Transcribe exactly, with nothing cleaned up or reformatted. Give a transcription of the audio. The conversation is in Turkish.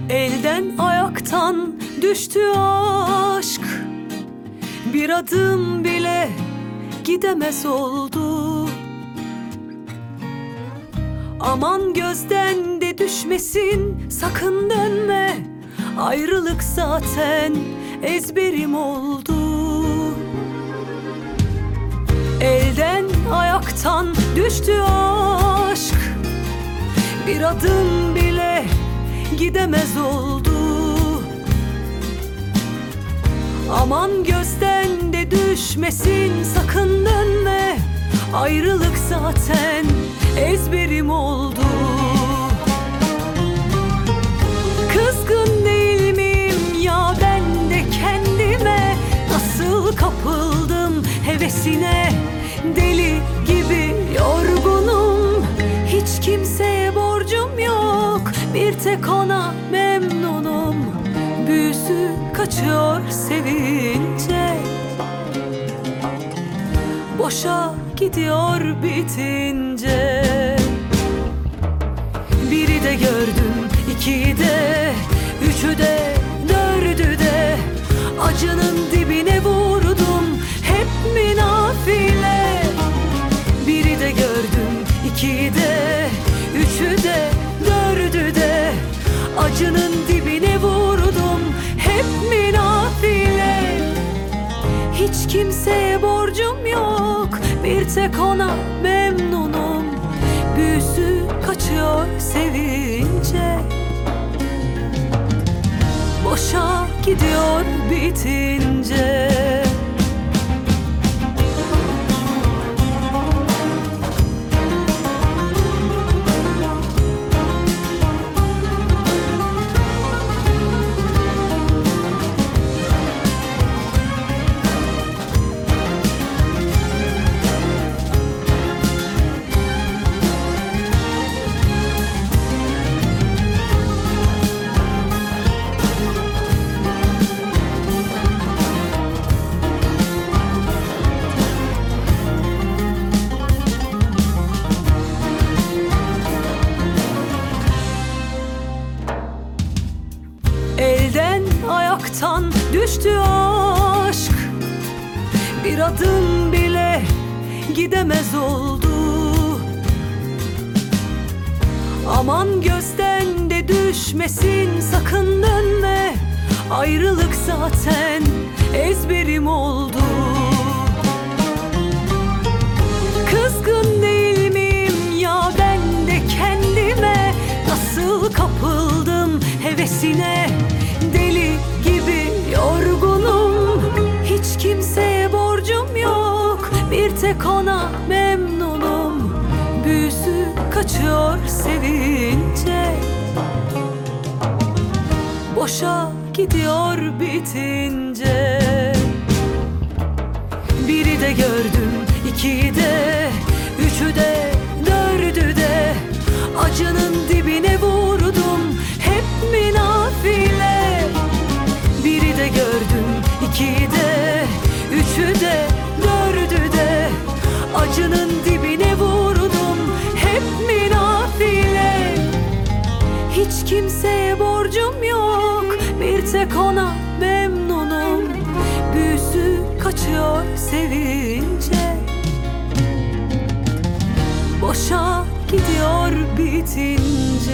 Elden ayaktan düştü aşk, bir adım bile gidemez oldu. Aman gözden de düşmesin, sakın dönme. Ayrılık zaten ezberim oldu. Elden ayaktan düştü aşk, bir adım bile gidemez oldu. Aman gözden de düşmesin, sakın dönme. Ayrılık zaten ezberim oldu. Kızgın değil miyim ya ben de kendime? Nasıl kapıldım hevesine, deli gibi yorgunum. Hiç kimseye borcum yok, bir tek ona memnunum. Büyüsü kaçıyor sevince, boşa gidiyor bitince. Biri de gördüm, iki de, üçü de, dördü de. Acının dibine vurdum, hep mi nafile? Biri de gördüm, iki de, üçü de, dördü de. Acının dibine vurdum, hep mi nafile? Hiç kimseye borcum yok, bir tek ona memnunum. Büyüsü kaçıyor sevince, boşa gidiyor bitince. Elden ayaktan düştü aşk, bir adım bile gidemez oldu. Aman gözden de düşmesin, sakın dönme. Ayrılık zaten ezberim oldu. Kızgın değil miyim ya ben de kendime? Nasıl kapıldım hevesine, deli gibi yorgunum. Hiç kimseye borcum yok, bir tek ona memnunum. Büyüsü kaçıyor sevince, boşa gidiyor bitince. Biri de gördüm, iki de, üçü de, dördü de. Acının dibine vurdum, hep mi nafile? Biri de gördüm, iki de, üçü de, dördü de. Acının dibine vurdum, hep mi nafile? Hiç kimseye borcum yok, bir tek ona memnunum. Büyüsü kaçıyor sevince, boşa gidiyor bitince.